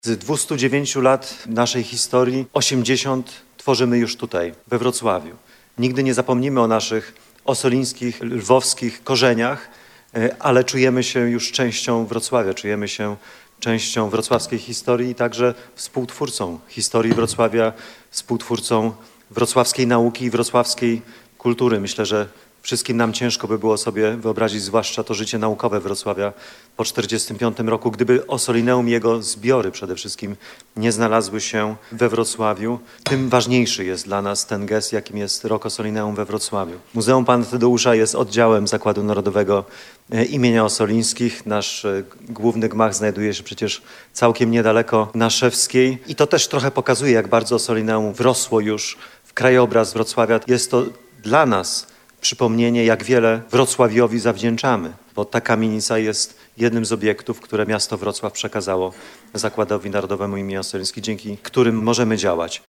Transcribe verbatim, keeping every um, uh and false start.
Z dwustu dziewięciu lat naszej historii osiemdziesiąt tworzymy już tutaj, we Wrocławiu. Nigdy nie zapomnimy o naszych osolińskich, lwowskich korzeniach, ale czujemy się już częścią Wrocławia, czujemy się częścią wrocławskiej historii i także współtwórcą historii Wrocławia, współtwórcą wrocławskiej nauki i wrocławskiej kultury. Myślę, że wszystkim nam ciężko by było sobie wyobrazić, zwłaszcza to życie naukowe Wrocławia po czterdziestym piątym roku, gdyby Ossolineum i jego zbiory przede wszystkim nie znalazły się we Wrocławiu. Tym ważniejszy jest dla nas ten gest, jakim jest Rok Ossolineum we Wrocławiu. Muzeum Pana Tadeusza jest oddziałem Zakładu Narodowego imienia Ossolińskich. Nasz główny gmach znajduje się przecież całkiem niedaleko Naszewskiej i to też trochę pokazuje, jak bardzo Ossolineum wrosło już w krajobraz Wrocławia. Jest to dla nas przypomnienie, jak wiele Wrocławiowi zawdzięczamy, bo ta kamienica jest jednym z obiektów, które miasto Wrocław przekazało Zakładowi Narodowemu im. Ossolińskich, dzięki którym możemy działać.